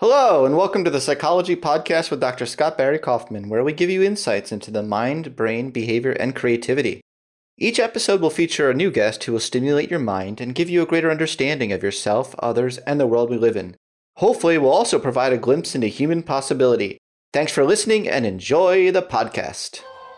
Hello, and welcome to the Psychology Podcast with Dr. Scott Barry Kaufman, where we give you insights into the mind, brain, behavior, and creativity. Each episode will feature a new guest who will stimulate your mind and give you a greater understanding of yourself, others, and the world we live in. Hopefully, we'll also provide a glimpse into human possibility. Thanks for listening and enjoy the podcast.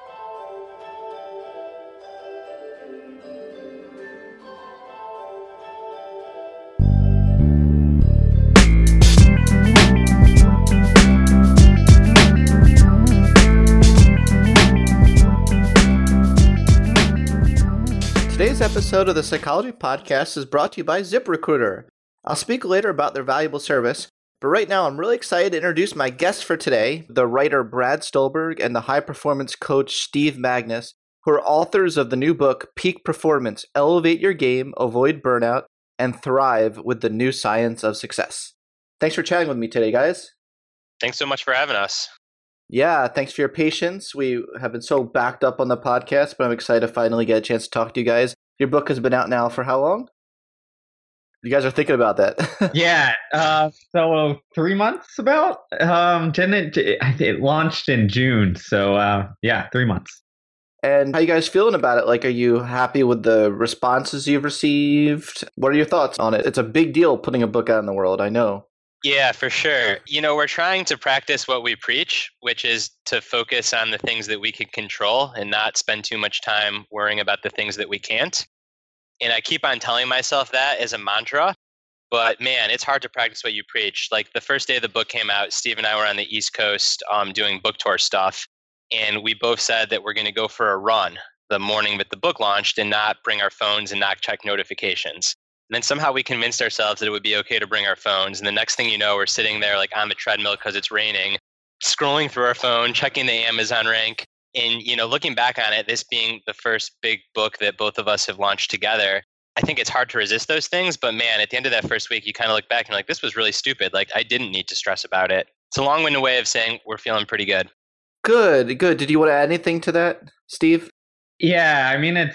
Today's episode of the Psychology Podcast is brought to you by ZipRecruiter. I'll speak later about their valuable service, but right now I'm really excited to introduce my guests for today, the writer Brad Stulberg and the high-performance coach Steve Magness, who are authors of the new book, Peak Performance: Elevate Your Game, Avoid Burnout, and Thrive with the New Science of Success. Thanks for chatting with me today, guys. Thanks so much for having us. Yeah, thanks for your patience. We have been so backed up on the podcast, but I'm excited to finally get a chance to talk to you guys. Your book has been out now for how long? You guys are thinking about that. Yeah, so 3 months about. It launched in June, so 3 months. And how you guys feeling about it? Like, are you happy with the responses you've received? What are your thoughts on it? It's a big deal putting a book out in the world, I know. Yeah, for sure. We're trying to practice what we preach, which is to focus on the things that we can control and not spend too much time worrying about the things that we can't. And I keep on telling myself that as a mantra, but man, it's hard to practice what you preach. Like the first day the book came out, Steve and I were on the East Coast doing book tour stuff. And we both said that we're going to go for a run the morning that the book launched and not bring our phones and not check notifications. And then somehow we convinced ourselves that it would be okay to bring our phones. And the next thing you know, we're sitting there like on the treadmill because it's raining, scrolling through our phone, checking the Amazon rank. And, looking back on it, this being the first big book that both of us have launched together, I think it's hard to resist those things. But man, at the end of that first week, you kind of look back and you're like, this was really stupid. Like I didn't need to stress about it. It's a long-winded way of saying we're feeling pretty good. Good. Did you want to add anything to that, Steve? Yeah, I mean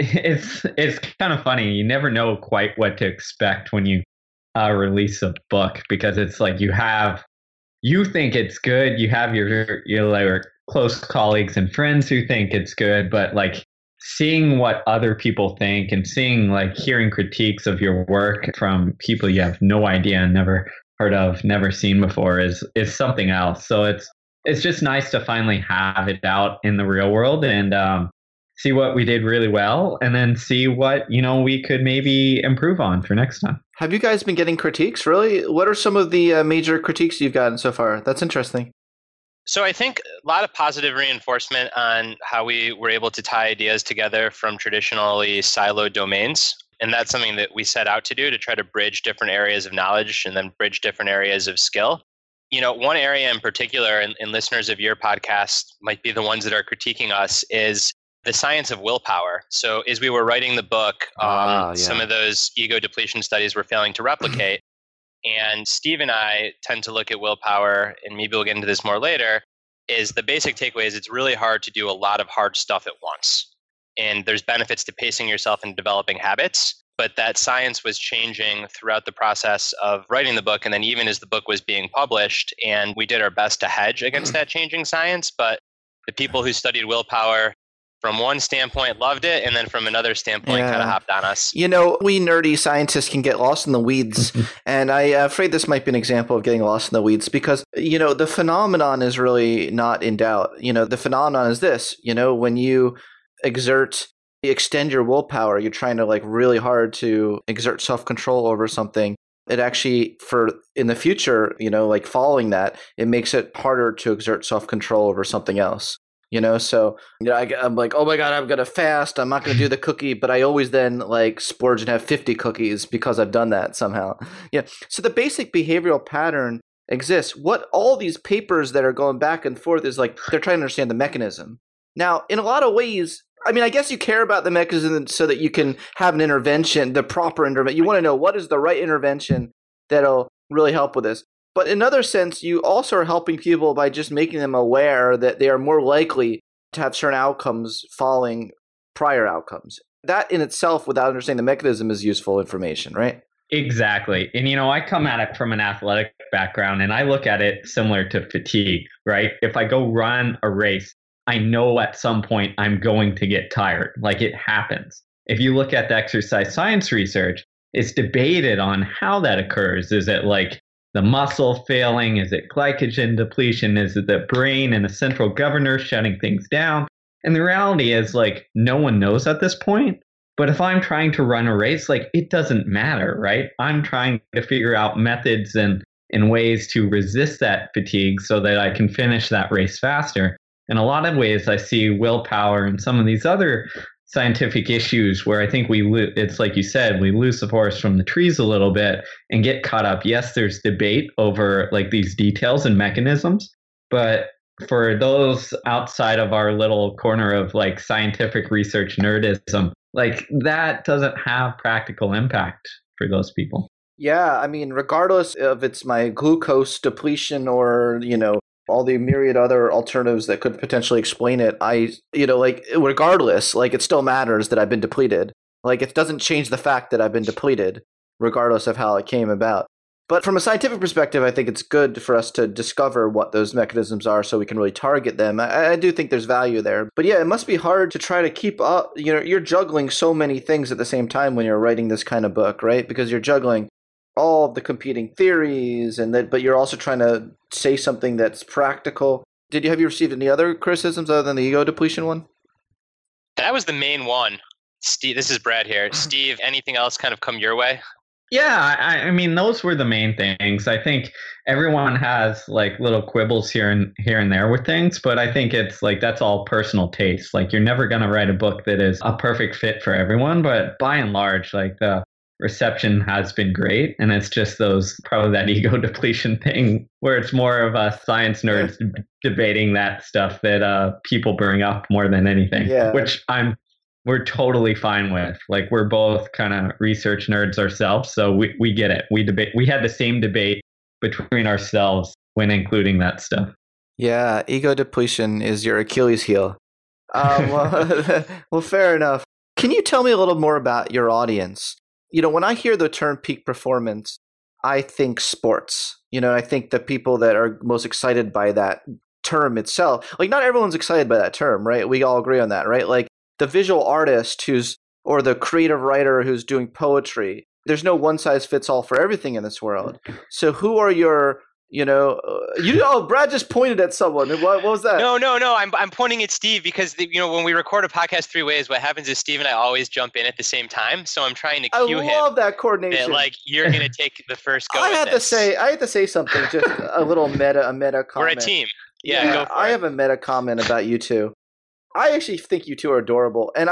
it's kind of funny. You never know quite what to expect when you release a book, because it's like you think it's good. You have your close colleagues and friends who think it's good, but like seeing what other people think and hearing critiques of your work from people you have no idea, never heard of, never seen before is something else. So it's just nice to finally have it out in the real world and see what we did really well, and then see what, we could maybe improve on for next time. Have you guys been getting critiques, really? What are some of the major critiques you've gotten so far? That's interesting. So I think a lot of positive reinforcement on how we were able to tie ideas together from traditionally siloed domains. And that's something that we set out to do, to try to bridge different areas of knowledge and then bridge different areas of skill. One area in particular, and listeners of your podcast might be the ones that are critiquing us, is the science of willpower. So as we were writing the book, some of those ego depletion studies were failing to replicate. And Steve and I tend to look at willpower, and maybe we'll get into this more later, is the basic takeaway is it's really hard to do a lot of hard stuff at once. And there's benefits to pacing yourself and developing habits. But that science was changing throughout the process of writing the book, and then even as the book was being published, and we did our best to hedge against that changing science. But the people who studied willpower from one standpoint loved it, and then from another standpoint kind of hopped on us. We nerdy scientists can get lost in the weeds, and I'm afraid this might be an example of getting lost in the weeds because, the phenomenon is really not in doubt. The phenomenon is this, when you extend your willpower, you're trying to really hard to exert self-control over something. It actually, in the future, following that, it makes it harder to exert self-control over something else. So I'm like, oh my God, I'm going to fast. I'm not going to do the cookie, but I always then splurge and have 50 cookies because I've done that somehow. Yeah. So the basic behavioral pattern exists. What all these papers that are going back and forth is they're trying to understand the mechanism. Now, in a lot of ways, I guess you care about the mechanism so that you can have an intervention, the proper intervention. You want to know what is the right intervention that'll really help with this. But in another sense, you also are helping people by just making them aware that they are more likely to have certain outcomes following prior outcomes. That in itself, without understanding the mechanism, is useful information, right? Exactly. And, I come at it from an athletic background, and I look at it similar to fatigue, right? If I go run a race, I know at some point I'm going to get tired. Like, it happens. If you look at the exercise science research, it's debated on how that occurs. Is it like the muscle failing? Is it glycogen depletion? Is it the brain and the central governor shutting things down? And the reality is, like, no one knows at this point. But if I'm trying to run a race, like, it doesn't matter, right? I'm trying to figure out methods and ways to resist that fatigue so that I can finish that race faster. In a lot of ways, I see willpower and some of these other scientific issues where I think it's like you said, we lose the forest from the trees a little bit and get caught up. Yes, there's debate over like these details and mechanisms, but for those outside of our little corner of like scientific research nerdism, like that doesn't have practical impact for those people. Yeah, I mean, regardless if it's my glucose depletion or, all the myriad other alternatives that could potentially explain it, regardless, like, it still matters that I've been depleted. Like, it doesn't change the fact that I've been depleted, regardless of how it came about. But from a scientific perspective, I think it's good for us to discover what those mechanisms are so we can really target them. I do think there's value there. But yeah, it must be hard to try to keep up. You're juggling so many things at the same time when you're writing this kind of book, right? Because you're juggling all of the competing theories, but you're also trying to say something that's practical. Have you received any other criticisms other than the ego depletion one? That was the main one. Steve, this is Brad here. Steve, anything else kind of come your way? Yeah, I mean, those were the main things. I think everyone has like little quibbles here and there with things, but I think it's like that's all personal taste. Like, you're never going to write a book that is a perfect fit for everyone, but by and large, like the reception has been great, and it's just probably that ego depletion thing where it's more of a science nerds debating that stuff that people bring up more than anything, which we're totally fine with. Like, we're both kind of research nerds ourselves, so we get it. We had the same debate between ourselves when including that stuff. Yeah, ego depletion is your Achilles heel. Well, fair enough. Can you tell me a little more about your audience? When I hear the term peak performance, I think sports. I think the people that are most excited by that term itself, like, not everyone's excited by that term, right? We all agree on that, right? Like, the visual artist or the creative writer who's doing poetry, there's no one size fits all for everything in this world. So who are your, Brad just pointed at someone. What was that? No. I'm pointing at Steve because when we record a podcast 3 ways, what happens is Steve and I always jump in at the same time. So I'm trying to cue him. I love that coordination. That, like, you're gonna take the first go. I had to say something. Just a little meta comment. We're a team. Yeah, go for it. I have a meta comment about you two. I actually think you two are adorable, and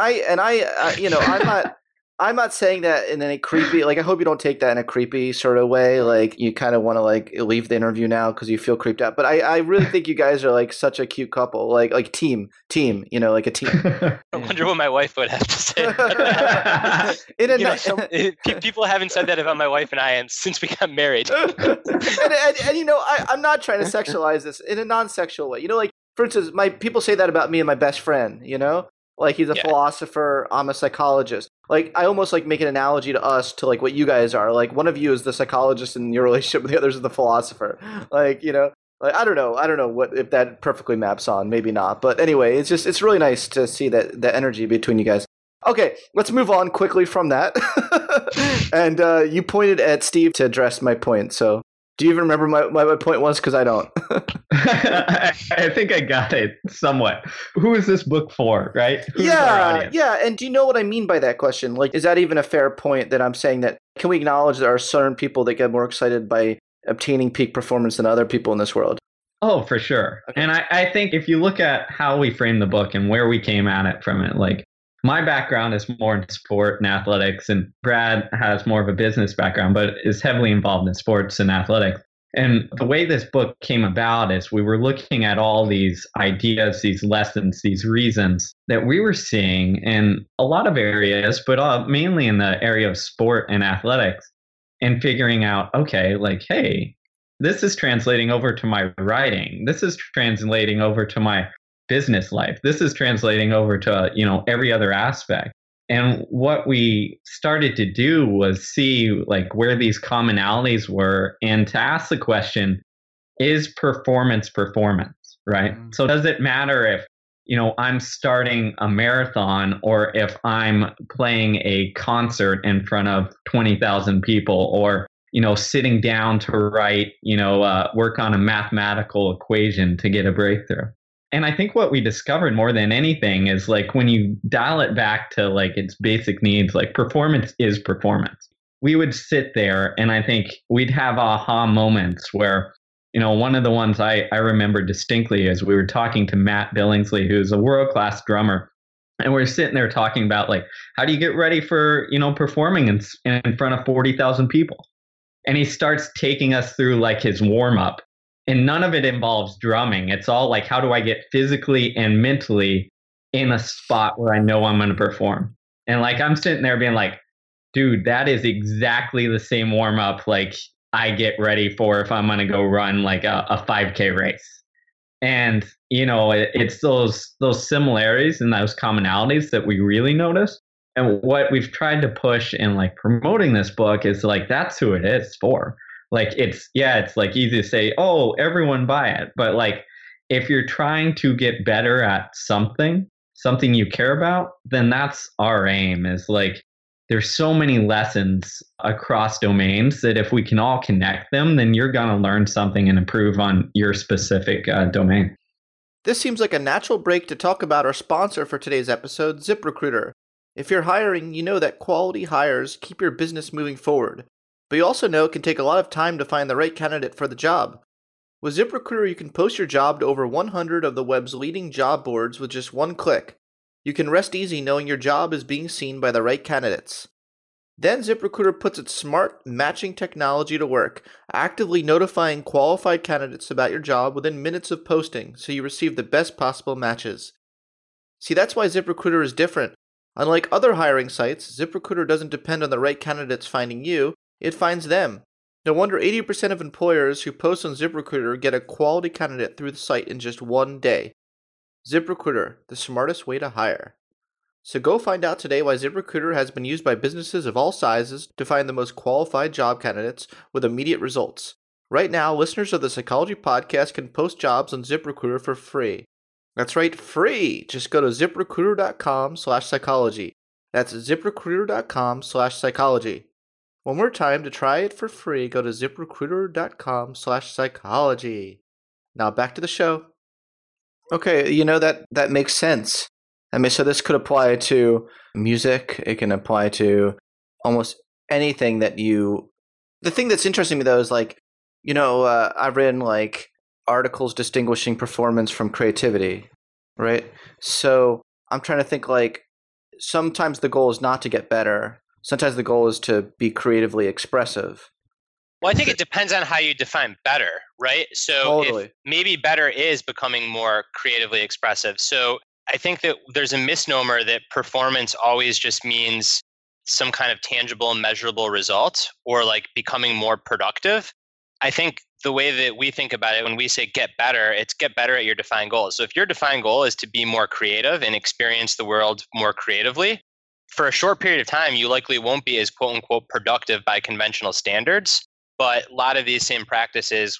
I'm not saying that in any creepy, like, I hope you don't take that in a creepy sort of way, like you kind of want to like leave the interview now because you feel creeped out. But I really think you guys are like such a cute couple, like team, like a team. I wonder what my wife would have to say. People haven't said that about my wife and I since we got married. and I'm not trying to sexualize this in a non-sexual way. Like, for instance, people say that about me and my best friend, like, he's a philosopher, I'm a psychologist. Like, I almost like make an analogy to us to like what you guys are. Like, one of you is the psychologist in your relationship, and the other is the philosopher. Like, like, I don't know what if that perfectly maps on, maybe not. But anyway, it's really nice to see the energy between you guys. Okay, let's move on quickly from that. And you pointed at Steve to address my point, so. Do you even remember my point was? Because I don't. I think I got it somewhat. Who is this book for, right? Who's our audience? Yeah. And do you know what I mean by that question? Like, is that even a fair point that I'm saying that, can we acknowledge there are certain people that get more excited by obtaining peak performance than other people in this world? Oh, for sure. Okay. And I think if you look at how we framed the book and where we came at it from it, like, my background is more in sport and athletics, and Brad has more of a business background, but is heavily involved in sports and athletics. And the way this book came about is we were looking at all these ideas, these lessons, these reasons that we were seeing in a lot of areas, but mainly in the area of sport and athletics, and figuring out, okay, like, hey, this is translating over to my writing. This is translating over to my business life. This is translating over to, every other aspect. And what we started to do was see like where these commonalities were and to ask the question, is performance, right? Mm-hmm. So does it matter if, I'm starting a marathon or if I'm playing a concert in front of 20,000 people or, sitting down to write, work on a mathematical equation to get a breakthrough? And I think what we discovered more than anything is like when you dial it back to like its basic needs, like performance is performance. We would sit there and I think we'd have aha moments where, one of the ones I remember distinctly is we were talking to Matt Billingsley, who's a world-class drummer. And we're sitting there talking about like, how do you get ready for, performing in front of 40,000 people? And he starts taking us through like his warm-up. And none of it involves drumming. It's all like, how do I get physically and mentally in a spot where I know I'm going to perform? And like, I'm sitting there being like, dude, that is exactly the same warm up like I get ready for if I'm going to go run like a 5K race. And, it's those similarities and those commonalities that we really notice. And what we've tried to push in like promoting this book is like, that's who it is for. Like, it's like easy to say, oh, everyone buy it. But like, if you're trying to get better at something you care about, then that's our aim. Is like, there's so many lessons across domains that if we can all connect them, then you're going to learn something and improve on your specific domain. This seems like a natural break to talk about our sponsor for today's episode, ZipRecruiter. If you're hiring, you know that quality hires keep your business moving forward. But you also know it can take a lot of time to find the right candidate for the job. With ZipRecruiter, you can post your job to over 100 of the web's leading job boards with just one click. You can rest easy knowing your job is being seen by the right candidates. Then ZipRecruiter puts its smart matching technology to work, actively notifying qualified candidates about your job within minutes of posting so you receive the best possible matches. See, that's why ZipRecruiter is different. Unlike other hiring sites, ZipRecruiter doesn't depend on the right candidates finding you. It finds them. No wonder 80% of employers who post on ZipRecruiter get a quality candidate through the site in just one day. ZipRecruiter, the smartest way to hire. So go find out today why ZipRecruiter has been used by businesses of all sizes to find the most qualified job candidates with immediate results. Right now, listeners of the Psychology Podcast can post jobs on ZipRecruiter for free. That's right, free! Just go to ZipRecruiter.com/psychology. That's ZipRecruiter.com/psychology. One more time, to try it for free, go to ZipRecruiter.com/psychology. Now back to the show. Okay, that makes sense. I mean, so this could apply to music. It can apply to almost anything that you... The thing that's interesting to me, though, is like, I've written like articles distinguishing performance from creativity, right? So I'm trying to think like, sometimes the goal is not to get better. Sometimes the goal is to be creatively expressive. Well, I think it depends on how you define better, right? So Totally. If maybe better is becoming more creatively expressive. So I think that there's a misnomer that performance always just means some kind of tangible, measurable result or like becoming more productive. I think the way that we think about it when we say get better, it's get better at your defined goals. So if your defined goal is to be more creative and experience the world more creatively, for a short period of time, you likely won't be as quote unquote productive by conventional standards. But a lot of these same practices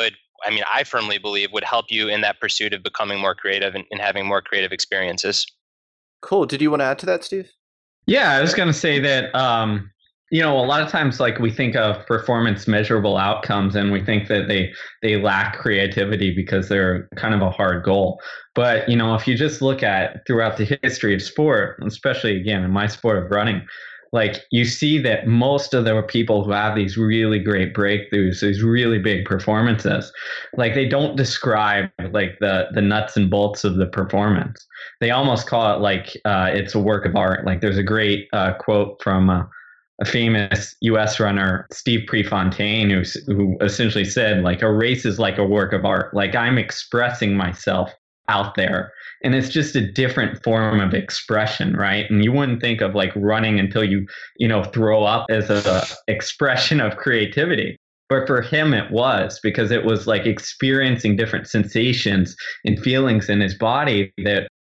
I firmly believe would help you in that pursuit of becoming more creative and having more creative experiences. Cool. Did you want to add to that, Steve? Yeah, I was going to say that, a lot of times like we think of performance measurable outcomes and we think that they lack creativity because they're kind of a hard goal. But, if you just look at throughout the history of sport, especially again in my sport of running, like you see that most of the people who have these really great breakthroughs, these really big performances, like they don't describe like the nuts and bolts of the performance. They almost call it like it's a work of art. Like there's a great quote from a famous U.S. runner, Steve Prefontaine, who essentially said like a race is like a work of art. Like I'm expressing myself out there. And it's just a different form of expression, right? And you wouldn't think of like running until you throw up as a expression of creativity. But for him, it was because it was like experiencing different sensations and feelings in his body that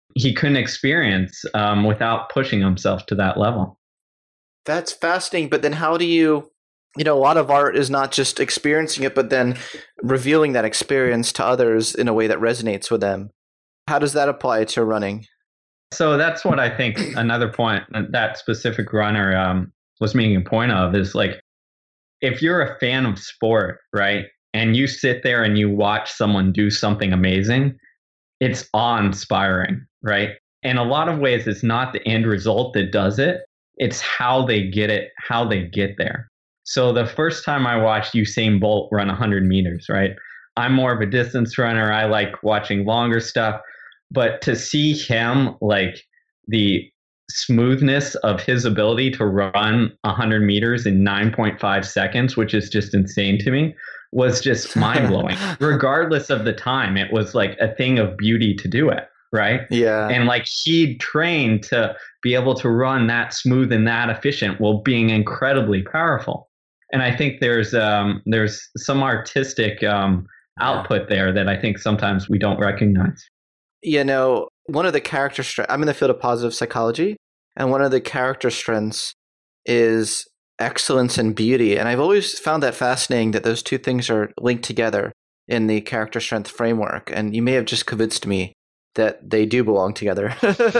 he couldn't experience without pushing himself to that level. That's fascinating. But then how do you a lot of art is not just experiencing it, but then revealing that experience to others in a way that resonates with them. How does that apply to running? So that's what I think another point that specific runner was making a point of is like, if you're a fan of sport, right, and you sit there and you watch someone do something amazing, it's awe-inspiring, right? In a lot of ways, it's not the end result that does it. It's how they get it, how they get there. So the first time I watched Usain Bolt run 100 meters, right? I'm more of a distance runner. I like watching longer stuff. But to see him, like the smoothness of his ability to run 100 meters in 9.5 seconds, which is just insane to me, was just mind-blowing. Regardless of the time, it was like a thing of beauty to do it, right? Yeah. And like he trained to be able to run that smooth and that efficient while being incredibly powerful. And I think there's some artistic output there that I think sometimes we don't recognize. One of the character strengths, I'm in the field of positive psychology, and one of the character strengths is excellence and beauty. And I've always found that fascinating that those two things are linked together in the character strength framework. And you may have just convinced me that they do belong together.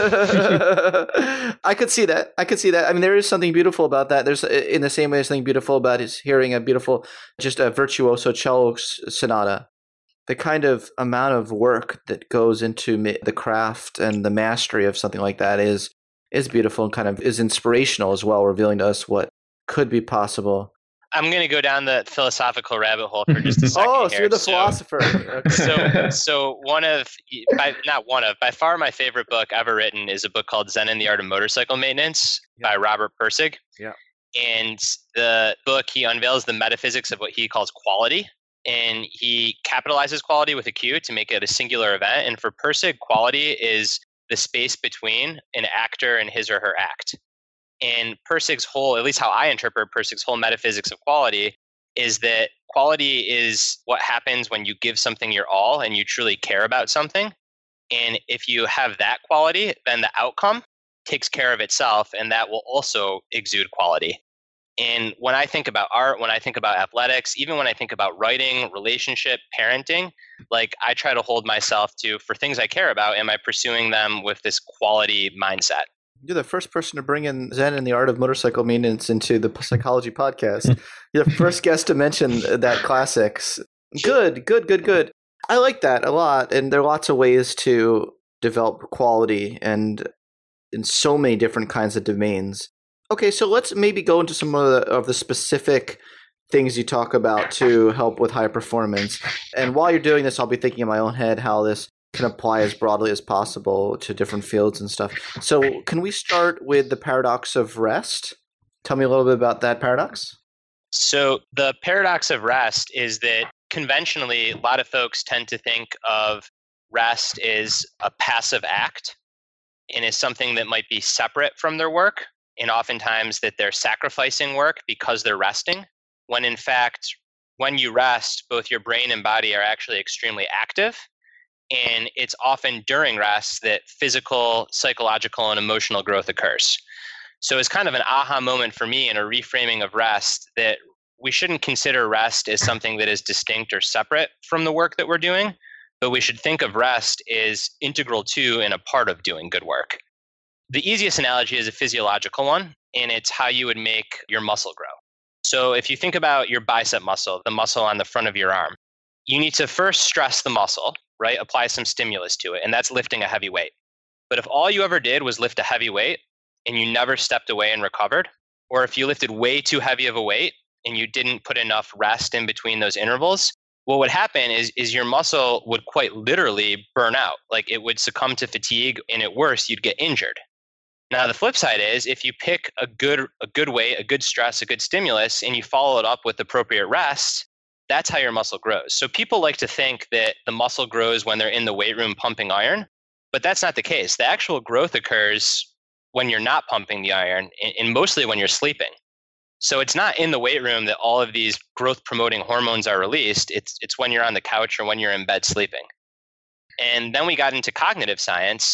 I could see that. I mean, there is something beautiful about that. There's, in the same way, something beautiful about his hearing a beautiful, just a virtuoso cello sonata. The kind of amount of work that goes into the craft and the mastery of something like that is beautiful and kind of is inspirational as well, revealing to us what could be possible. I'm going to go down the philosophical rabbit hole for just a second. So you're the philosopher. Okay. So by far my favorite book ever written is a book called Zen and the Art of Motorcycle Maintenance by Robert Pirsig. Yeah. And the book, he unveils the metaphysics of what he calls quality. And he capitalizes quality with a Q to make it a singular event. And for Pirsig, quality is the space between an actor and his or her act. And Pirsig's whole, at least how I interpret Pirsig's whole metaphysics of quality, is that quality is what happens when you give something your all and you truly care about something. And if you have that quality, then the outcome takes care of itself, and that will also exude quality. And when I think about art, when I think about athletics, even when I think about writing, relationship, parenting, like I try to hold myself to, for things I care about, am I pursuing them with this quality mindset? You're the first person to bring in Zen and the Art of Motorcycle Maintenance into the Psychology Podcast. You're the first guest to mention that classics. Good. I like that a lot. And there are lots of ways to develop quality and in so many different kinds of domains. Okay, so let's maybe go into some of the specific things you talk about to help with high performance. And while you're doing this, I'll be thinking in my own head how this can apply as broadly as possible to different fields and stuff. So can we start with the paradox of rest? Tell me a little bit about that paradox. So the paradox of rest is that conventionally, a lot of folks tend to think of rest as a passive act and as something that might be separate from their work. And oftentimes that they're sacrificing work because they're resting, when in fact, when you rest, both your brain and body are actually extremely active. And it's often during rest that physical, psychological, and emotional growth occurs. So it's kind of an aha moment for me in a reframing of rest that we shouldn't consider rest as something that is distinct or separate from the work that we're doing, but we should think of rest as integral to and a part of doing good work. The easiest analogy is a physiological one, and it's how you would make your muscle grow. So if you think about your bicep muscle, the muscle on the front of your arm, you need to first stress the muscle, right? Apply some stimulus to it, and that's lifting a heavy weight. But if all you ever did was lift a heavy weight and you never stepped away and recovered, or if you lifted way too heavy of a weight and you didn't put enough rest in between those intervals, what would happen is your muscle would quite literally burn out. Like it would succumb to fatigue, and at worst, you'd get injured. Now, the flip side is if you pick a good weight, a good stress, a good stimulus, and you follow it up with appropriate rest, that's how your muscle grows. So people like to think that the muscle grows when they're in the weight room pumping iron, but that's not the case. The actual growth occurs when you're not pumping the iron and mostly when you're sleeping. So it's not in the weight room that all of these growth promoting hormones are released. It's when you're on the couch or when you're in bed sleeping. And then we got into cognitive science.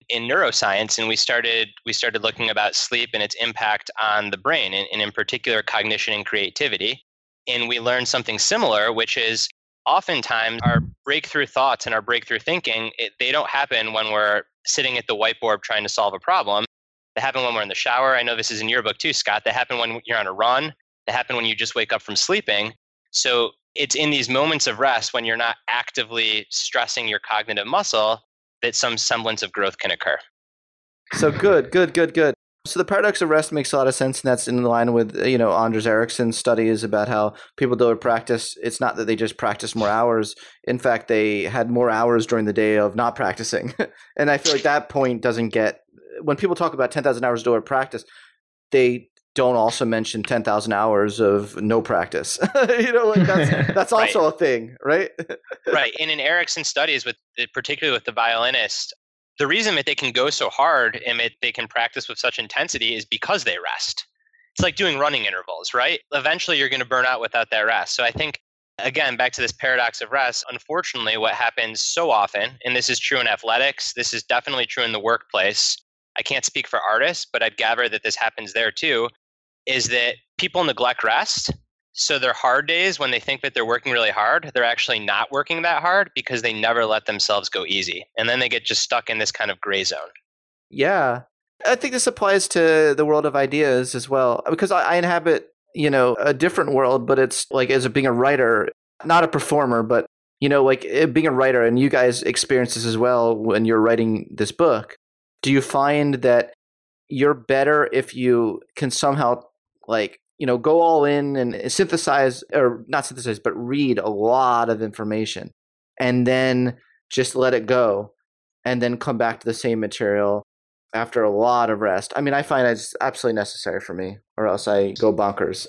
in neuroscience, and we started looking about sleep and its impact on the brain, and in particular cognition and creativity. And we learned something similar, which is oftentimes our breakthrough thoughts and our breakthrough thinking, they don't happen when we're sitting at the whiteboard trying to solve a problem. They happen when we're in the shower. I know this is in your book too, Scott. They happen when you're on a run. They happen when you just wake up from sleeping. So it's in these moments of rest when you're not actively stressing your cognitive muscle that some semblance of growth can occur. So good. So the paradox of rest makes a lot of sense, and that's in line with, Anders Ericsson's studies about how people do practice. It's not that they just practice more hours. In fact, they had more hours during the day of not practicing. And I feel like that point doesn't get, when people talk about 10,000 hours of practice, they don't also mention 10,000 hours of no practice. That's also a thing, right? Right. And in Ericsson's studies, particularly with the violinist, the reason that they can go so hard and that they can practice with such intensity is because they rest. It's like doing running intervals, right? Eventually, you're going to burn out without that rest. So I think, again, back to this paradox of rest, unfortunately, what happens so often, and this is true in athletics, this is definitely true in the workplace. I can't speak for artists, but I've gathered that this happens there too, is that people neglect rest. So their hard days, when they think that they're working really hard, they're actually not working that hard because they never let themselves go easy. And then they get just stuck in this kind of gray zone. Yeah. I think this applies to the world of ideas as well, because I inhabit, a different world, but it's like as being a writer, not a performer, but, like being a writer, and you guys experience this as well when you're writing this book. Do you find that you're better if you can somehow go all in and synthesize, or not synthesize, but read a lot of information and then just let it go and then come back to the same material after a lot of rest? I mean, I find it's absolutely necessary for me, or else I go bonkers.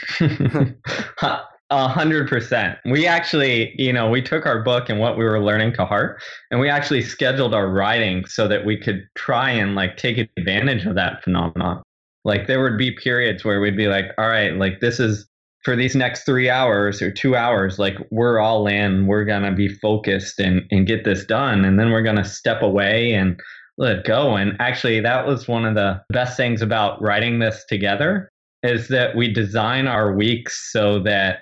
100%. We actually, we took our book and what we were learning to heart, and we actually scheduled our writing so that we could try and take advantage of that phenomenon. Like there would be periods where we'd be like, all right, this is for these next 3 hours or 2 hours, we're all in, we're going to be focused and get this done. And then we're going to step away and let it go. And actually that was one of the best things about writing this together, is that we design our weeks so that,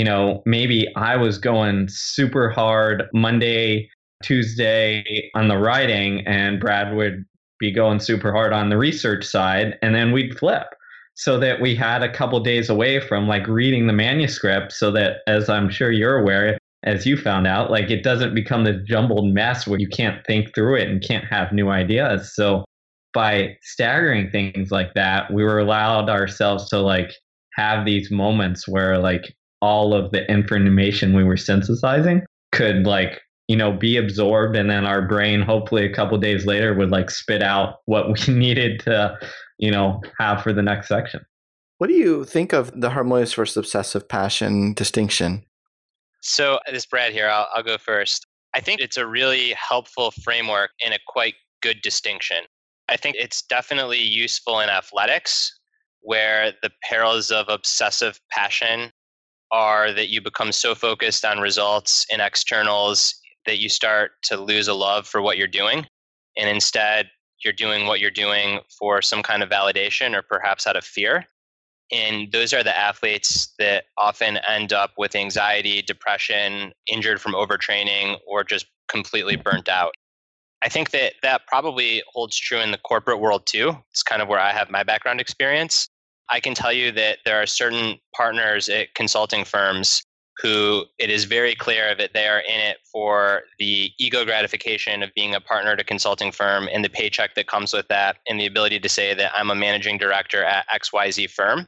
maybe I was going super hard Monday, Tuesday on the writing, and Brad would be going super hard on the research side, and then we'd flip, so that we had a couple days away from reading the manuscript, so that, as I'm sure you're aware, as you found out, it doesn't become this jumbled mess where you can't think through it and can't have new ideas. So by staggering things like that, we were allowed ourselves to have these moments where all of the information we were synthesizing could be absorbed, and then our brain, hopefully a couple of days later, would spit out what we needed to, have for the next section. What do you think of the harmonious versus obsessive passion distinction? So this is Brad here. I'll go first. I think it's a really helpful framework and a quite good distinction. I think it's definitely useful in athletics, where the perils of obsessive passion are that you become so focused on results and externals that you start to lose a love for what you're doing. And instead, you're doing what you're doing for some kind of validation, or perhaps out of fear. And those are the athletes that often end up with anxiety, depression, injured from overtraining, or just completely burnt out. I think that probably holds true in the corporate world too. It's kind of where I have my background experience. I can tell you that there are certain partners at consulting firms who it is very clear that they are in it for the ego gratification of being a partner at a consulting firm and the paycheck that comes with that, and the ability to say that I'm a managing director at XYZ firm.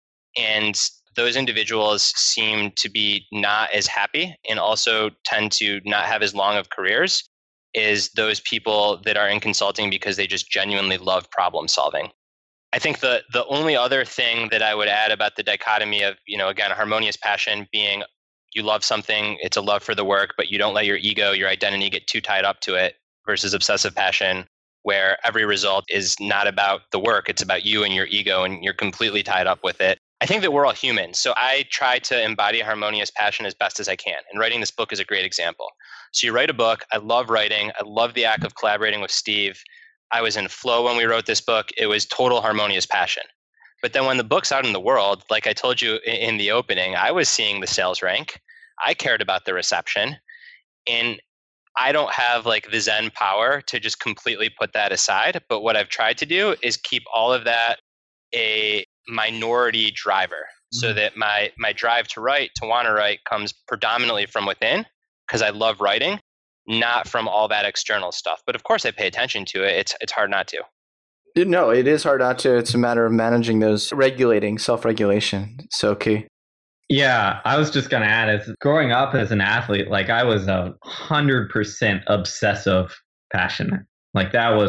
And those individuals seem to be not as happy, and also tend to not have as long of careers as those people that are in consulting because they just genuinely love problem solving. I think the only other thing that I would add about the dichotomy of, again, a harmonious passion being you love something, it's a love for the work, but you don't let your ego, your identity get too tied up to it, versus obsessive passion, where every result is not about the work, it's about you and your ego, and you're completely tied up with it. I think that we're all human. So I try to embody harmonious passion as best as I can. And writing this book is a great example. So you write a book. I love writing. I love the act of collaborating with Steve. I was in flow when we wrote this book. It was total harmonious passion. But then when the book's out in the world, like I told you in the opening, I was seeing the sales rank. I cared about the reception. And I don't have like the Zen power to just completely put that aside. But what I've tried to do is keep all of that a minority driver, so that my drive to write, to want to write, comes predominantly from within, because I love writing, not from all that external stuff. But of course I pay attention to it. It's hard not to. No, it is hard not to. It's a matter of managing those, regulating, self-regulation. So key. Yeah, I was just going to add, as growing up as an athlete, like I was 100% obsessive passionate. Like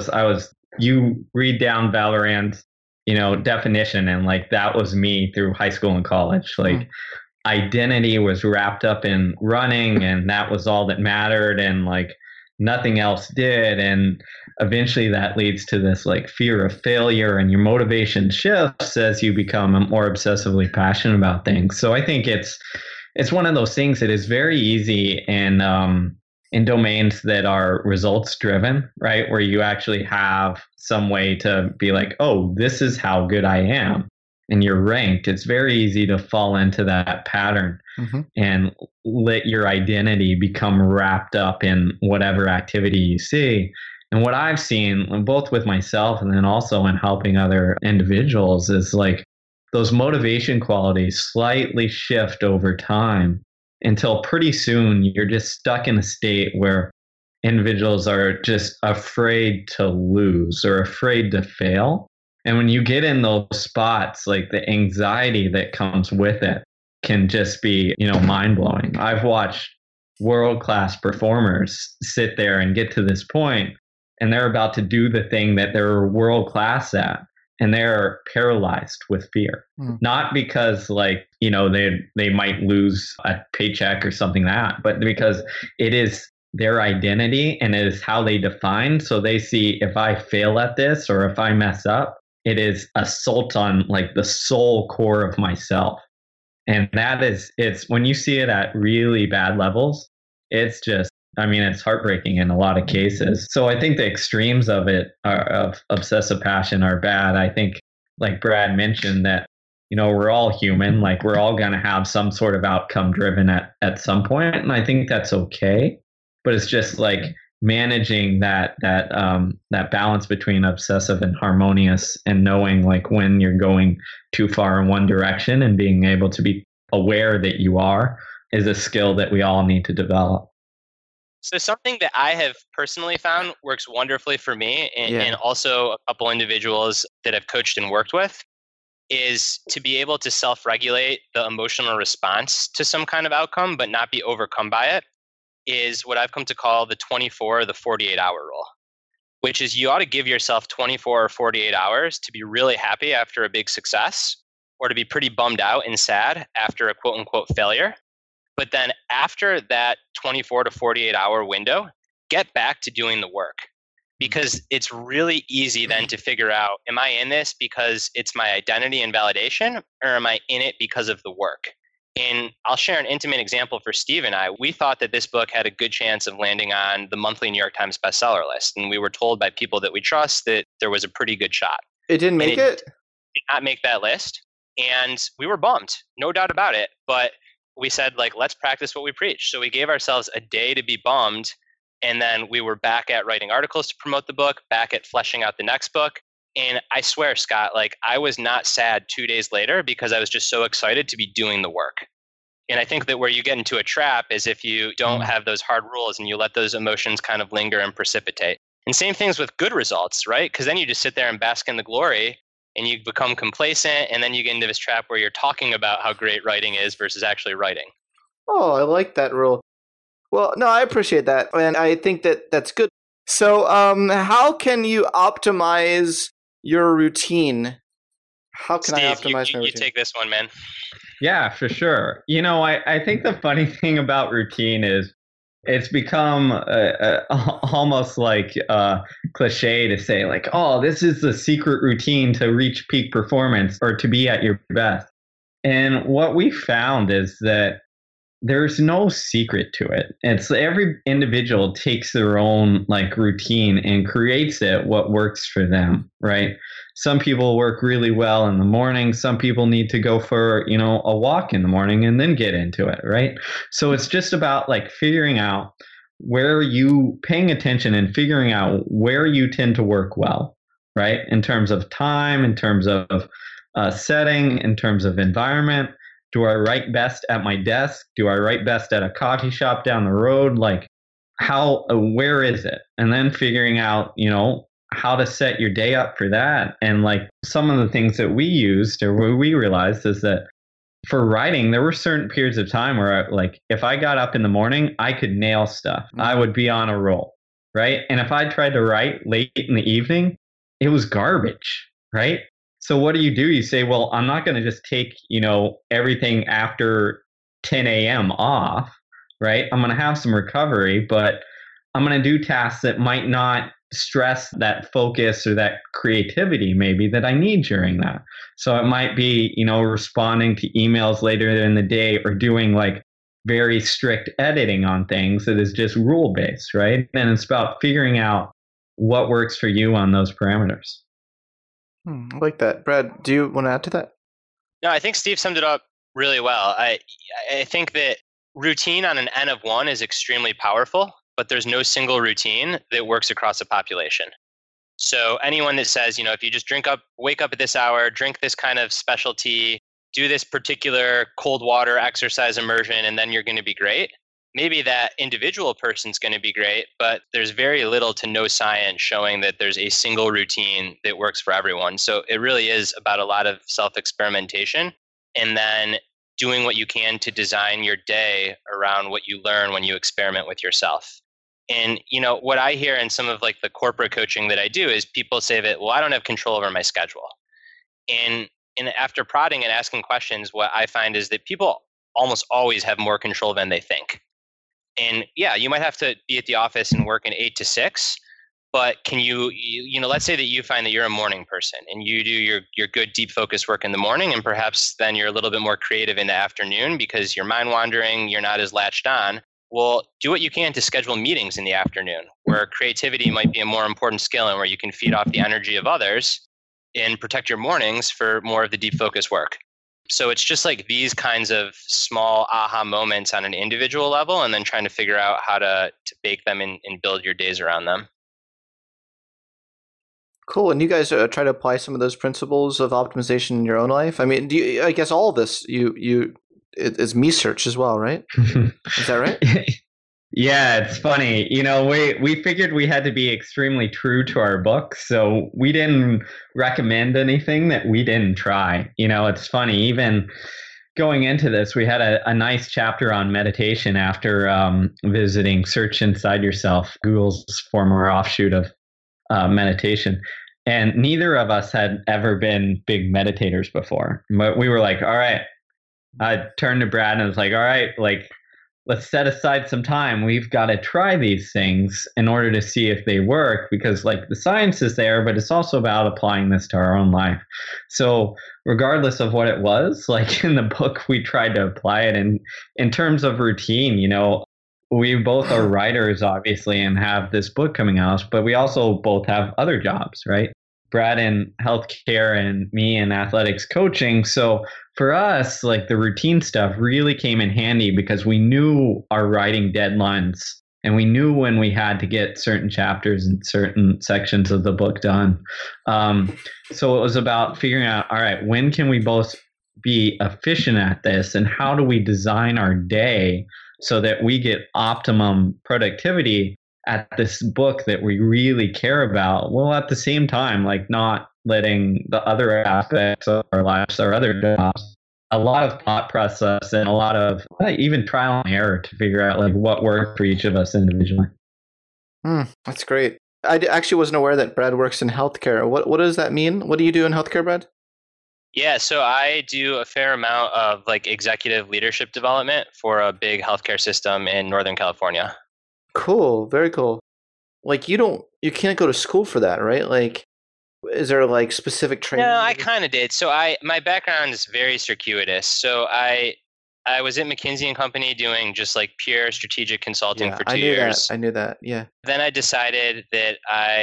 you read down Valorant's, definition, and like that was me through high school and college. Like identity was wrapped up in running, and that was all that mattered, and like nothing else did. And eventually that leads to this like fear of failure, and your motivation shifts as you become more obsessively passionate about things. So I think it's one of those things that is very easy in domains that are results driven, right? Where you actually have some way to be like, oh, this is how good I am, and you're ranked. It's very easy to fall into that pattern and let your identity become wrapped up in whatever activity you see. And what I've seen, both with myself and then also in helping other individuals, is like those motivation qualities slightly shift over time until pretty soon you're just stuck in a state where individuals are just afraid to lose or afraid to fail. And when you get in those spots, like the anxiety that comes with it can just be, mind-blowing. I've watched world-class performers sit there and get to this point, and they're about to do the thing that they're world-class at, and they're paralyzed with fear. Not because they might lose a paycheck or something like that, but because it is their identity and it is how they define. So they see, if I fail at this or if I mess up, it is assault on like the soul core of myself. And it's when you see it at really bad levels, it's just, it's heartbreaking in a lot of cases. So I think the extremes of it of obsessive passion are bad. I think, like Brad mentioned, that, we're all human, like we're all going to have some sort of outcome driven at some point. And I think that's okay. But it's just like managing that balance between obsessive and harmonious, and knowing like when you're going too far in one direction and being able to be aware that you are, is a skill that we all need to develop. So something that I have personally found works wonderfully for me and also a couple individuals that I've coached and worked with is to be able to self-regulate the emotional response to some kind of outcome, but not be overcome by it, is what I've come to call the 24 or the 48-hour rule, which is you ought to give yourself 24 or 48 hours to be really happy after a big success, or to be pretty bummed out and sad after a quote-unquote failure. But then after that 24 to 48-hour window, get back to doing the work. Because it's really easy then to figure out, am I in this because it's my identity and validation, or am I in it because of the work? And I'll share an intimate example for Steve and I. We thought that this book had a good chance of landing on the monthly New York Times bestseller list. And we were told by people that we trust that there was a pretty good shot. It didn't make it? Did not make that list. And we were bummed, no doubt about it. But we said, let's practice what we preach. So we gave ourselves a day to be bummed. And then we were back at writing articles to promote the book, back at fleshing out the next book. And I swear, Scott, I was not sad 2 days later because I was just so excited to be doing the work. And I think that where you get into a trap is if you don't have those hard rules and you let those emotions kind of linger and precipitate. And same things with good results, right? Because then you just sit there and bask in the glory and you become complacent, and then you get into this trap where you're talking about how great writing is versus actually writing. Oh, I like that rule. Well, no, I appreciate that. And I think that that's good. So how can you optimize your routine? How can Steve, I optimize my routine? You take this one, man. Yeah, for sure. I think the funny thing about routine is it's become almost like cliche to say this is the secret routine to reach peak performance or to be at your best. And what we found is that there's no secret to it. It's every individual takes their own like routine and creates it what works for them, right? Some people work really well in the morning. Some people need to go for, a walk in the morning and then get into it, right? So it's just about like figuring out where you paying attention and figuring out where you tend to work well, right? In terms of time, in terms of setting, in terms of environment. Do I write best at my desk? Do I write best at a coffee shop down the road? Like where is it? And then figuring out, how to set your day up for that. And like some of the things that we used or we realized is that for writing, there were certain periods of time where if I got up in the morning, I could nail stuff. I would be on a roll, right? And if I tried to write late in the evening, it was garbage, right? So what do? You say, well, I'm not going to just take, everything after 10 a.m. off, right? I'm going to have some recovery, but I'm going to do tasks that might not stress that focus or that creativity maybe that I need during that. So it might be, responding to emails later in the day or doing like very strict editing on things that is just rule based, right? And it's about figuring out what works for you on those parameters. I like that. Brad, do you want to add to that? No, I think Steve summed it up really well. I think that routine on an N of 1 is extremely powerful, but there's no single routine that works across a population. So anyone that says, if you just wake up at this hour, drink this kind of specialty, do this particular cold water exercise immersion, and then you're going to be great. Maybe that individual person's going to be great, but there's very little to no science showing that there's a single routine that works for everyone. So it really is about a lot of self-experimentation and then doing what you can to design your day around what you learn when you experiment with yourself. And, what I hear in some of like the corporate coaching that I do is people say that, well, I don't have control over my schedule. And after prodding and asking questions, what I find is that people almost always have more control than they think. And yeah, you might have to be at the office and work an 8 to 6, but can you let's say that you find that you're a morning person and you do your good deep focus work in the morning, and perhaps then you're a little bit more creative in the afternoon because you're mind wandering, you're not as latched on. Well, do what you can to schedule meetings in the afternoon where creativity might be a more important skill and where you can feed off the energy of others and protect your mornings for more of the deep focus work. So it's just like these kinds of small aha moments on an individual level, and then trying to figure out how to bake them and build your days around them. Cool. And you guys try to apply some of those principles of optimization in your own life? I mean, I guess all of this, it's research as well, right? Is that right? Yeah, it's funny. We figured we had to be extremely true to our book, so we didn't recommend anything that we didn't try. It's funny, even going into this, we had a nice chapter on meditation after visiting Search Inside Yourself, Google's former offshoot of meditation. And neither of us had ever been big meditators before. But we were like, all right. I turned to Brad and I was like, all right, let's set aside some time. We've got to try these things in order to see if they work, because the science is there, but it's also about applying this to our own life. So regardless of what it was, in the book, we tried to apply it. And in terms of routine, we both are writers, obviously, and have this book coming out, but we also both have other jobs, right? Brad in healthcare and me in athletics coaching. So for us, the routine stuff really came in handy because we knew our writing deadlines and we knew when we had to get certain chapters and certain sections of the book done. So it was about figuring out, all right, when can we both be efficient at this, and how do we design our day so that we get optimum productivity at this book that we really care about, while at the same time, not letting the other aspects of our lives, our other jobs, a lot of thought process and a lot of even trial and error to figure out what worked for each of us individually. That's great. I actually wasn't aware that Brad works in healthcare. What does that mean? What do you do in healthcare, Brad? Yeah, so I do a fair amount of executive leadership development for a big healthcare system in Northern California. Cool. Very cool. You can't go to school for that, right? Is there specific training? No, I kind of did. So my background is very circuitous. So I I was at McKinsey & Company doing just like pure strategic consulting for 2 I knew years. I knew that. Yeah. Then I decided that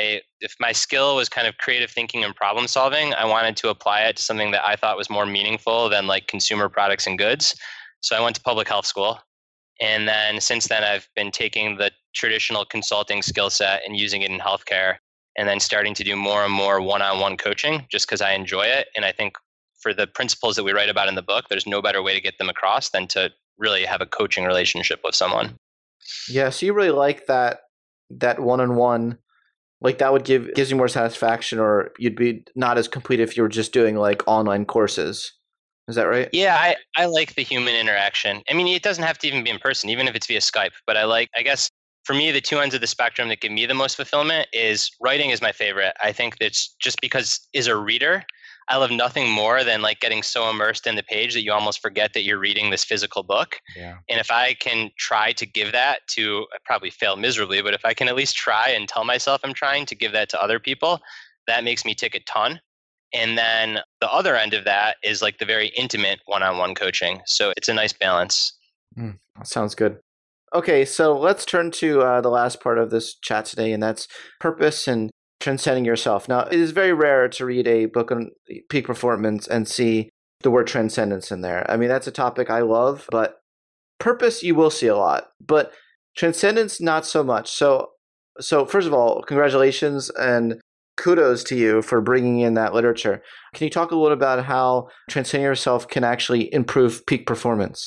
if my skill was kind of creative thinking and problem solving, I wanted to apply it to something that I thought was more meaningful than like consumer products and goods. So I went to public health school. And then since then, I've been taking the traditional consulting skill set and using it in healthcare, and then starting to do more and more one-on-one coaching just because I enjoy it. And I think for the principles that we write about in the book, there's no better way to get them across than to really have a coaching relationship with someone. Yeah, so you really like that one-on-one, like that would gives you more satisfaction, or you'd be not as complete if you were just doing like online courses. Is that right? Yeah, I like the human interaction. I mean, it doesn't have to even be in person, even if it's via Skype. But I guess for me, the two ends of the spectrum that give me the most fulfillment is writing is my favorite. I think that's just because as a reader, I love nothing more than like getting so immersed in the page that you almost forget that you're reading this physical book. Yeah. And if I can try to give that to, I probably fail miserably, but if I can at least try and tell myself I'm trying to give that to other people, that makes me tick a ton. And then the other end of that is like the very intimate one-on-one coaching. So it's a nice balance. Sounds good. Okay, so let's turn to the last part of this chat today, and that's purpose and transcending yourself. Now, it is very rare to read a book on peak performance and see the word transcendence in there. I mean, that's a topic I love, but purpose you will see a lot, but transcendence not so much. So first of all, congratulations and kudos to you for bringing in that literature. Can you talk a little about how transcending yourself can actually improve peak performance?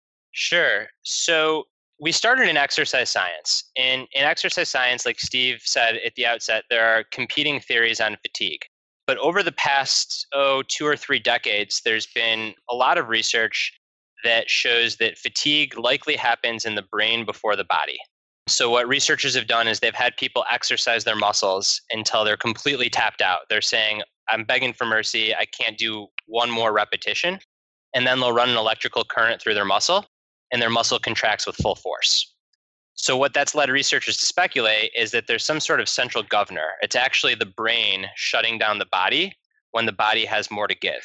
Sure. So we started in exercise science. In exercise science, like Steve said at the outset, there are competing theories on fatigue. But over the past, 2 or 3 decades, there's been a lot of research that shows that fatigue likely happens in the brain before the body. So what researchers have done is they've had people exercise their muscles until they're completely tapped out. They're saying, I'm begging for mercy, I can't do one more repetition. And then they'll run an electrical current through their muscle, and their muscle contracts with full force. So what that's led researchers to speculate is that there's some sort of central governor. It's actually the brain shutting down the body when the body has more to give.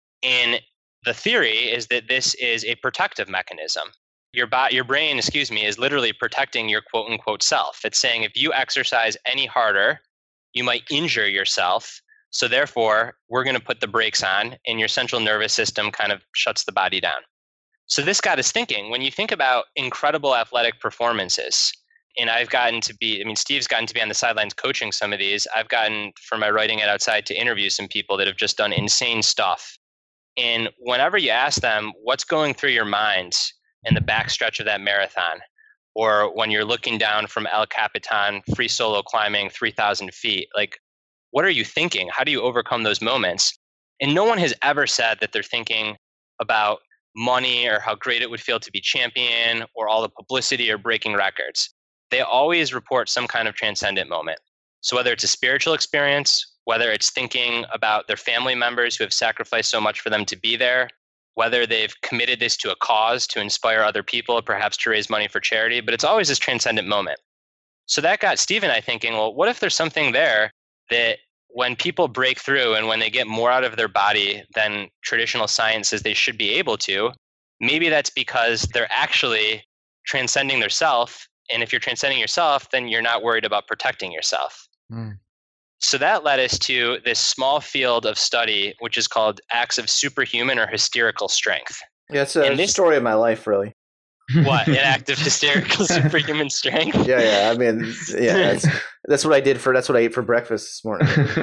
And the theory is that this is a protective mechanism. Your brain, is literally protecting your quote unquote self. It's saying if you exercise any harder, you might injure yourself. So therefore, we're going to put the brakes on, and your central nervous system kind of shuts the body down. So this got us thinking, when you think about incredible athletic performances, and Steve's gotten to be on the sidelines coaching some of these. I've gotten, for my writing at Outside, to interview some people that have just done insane stuff. And whenever you ask them what's going through your mind in the backstretch of that marathon, or when you're looking down from El Capitan, free solo climbing 3,000 feet, like, what are you thinking? How do you overcome those moments? And no one has ever said that they're thinking about money or how great it would feel to be champion or all the publicity or breaking records. They always report some kind of transcendent moment. So whether it's a spiritual experience, whether it's thinking about their family members who have sacrificed so much for them to be there, whether they've committed this to a cause to inspire other people, perhaps to raise money for charity, but it's always this transcendent moment. So that got Steve and I thinking, well, what if there's something there that when people break through and when they get more out of their body than traditional science says they should be able to, maybe that's because they're actually transcending their self. And if you're transcending yourself, then you're not worried about protecting yourself. So that led us to this small field of study, which is called acts of superhuman or hysterical strength. Yeah, it's a story of my life, really. What, an act of hysterical superhuman strength? Yeah. I mean, yeah, that's what I did that's what I ate for breakfast this morning.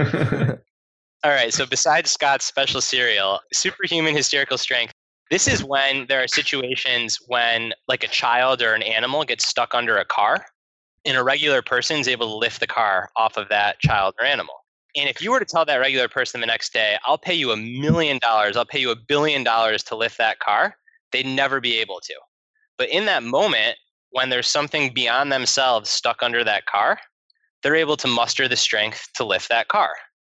All right. So besides Scott's special cereal, superhuman hysterical strength, this is when there are situations when like a child or an animal gets stuck under a car, and a regular person is able to lift the car off of that child or animal. And if you were to tell that regular person the next day, I'll pay you $1 million, I'll pay you $1 billion to lift that car, they'd never be able to. But in that moment, when there's something beyond themselves stuck under that car, they're able to muster the strength to lift that car.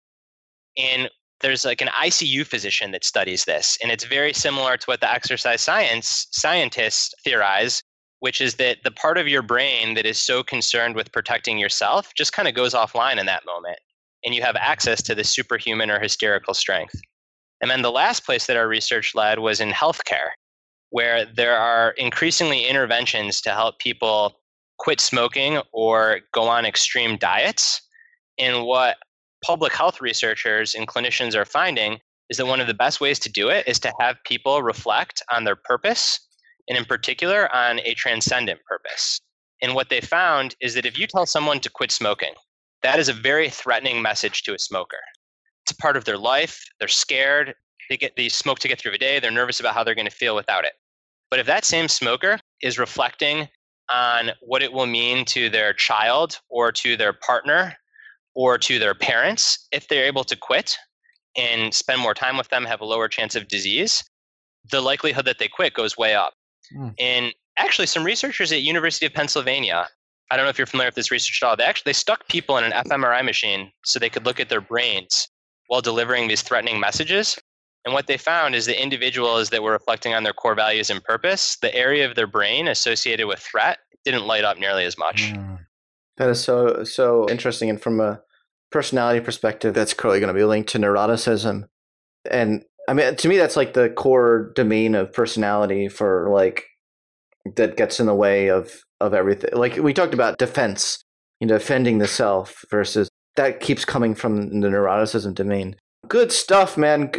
And there's like an ICU physician that studies this, and it's very similar to what the exercise science scientists theorize, which is that the part of your brain that is so concerned with protecting yourself just kind of goes offline in that moment, and you have access to the superhuman or hysterical strength. And then the last place that our research led was in healthcare. where there are increasingly interventions to help people quit smoking or go on extreme diets. And what public health researchers and clinicians are finding is that one of the best ways to do it is to have people reflect on their purpose, and in particular on a transcendent purpose. And what they found is that if you tell someone to quit smoking, that is a very threatening message to a smoker. It's a part of their life. They're scared. They smoke to get through the day. They're nervous about how they're going to feel without it. But if that same smoker is reflecting on what it will mean to their child or to their partner or to their parents, if they're able to quit and spend more time with them, have a lower chance of disease, the likelihood that they quit goes way up. And actually, some researchers at University of Pennsylvania, I don't know if you're familiar with this research at all, they stuck people in an fMRI machine so they could look at their brains while delivering these threatening messages. And what they found is the individuals that were reflecting on their core values and purpose, the area of their brain associated with threat didn't light up nearly as much. That is so interesting. And from a personality perspective, that's clearly going to be linked to neuroticism. And I mean, to me, that's like the core domain of personality for like that gets in the way of everything. Like we talked about defense, defending the self versus that keeps coming from the neuroticism domain. Good stuff, man.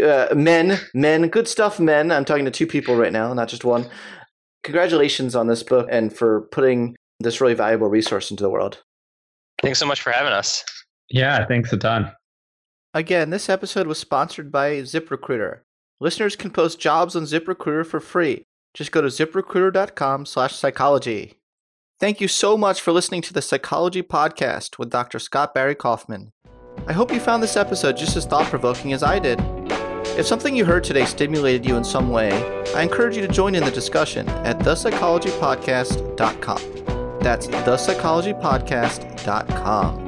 Men, good stuff, men. I'm talking to two people right now, not just one. Congratulations on this book and for putting this really valuable resource into the world. Thanks so much for having us. Yeah, thanks a ton. Again, this episode was sponsored by ZipRecruiter. Listeners can post jobs on ZipRecruiter for free. Just go to ziprecruiter.com/psychology. Thank you so much for listening to the Psychology Podcast with Dr. Scott Barry Kaufman. I hope you found this episode just as thought-provoking as I did. If something you heard today stimulated you in some way, I encourage you to join in the discussion at thepsychologypodcast.com. That's thepsychologypodcast.com.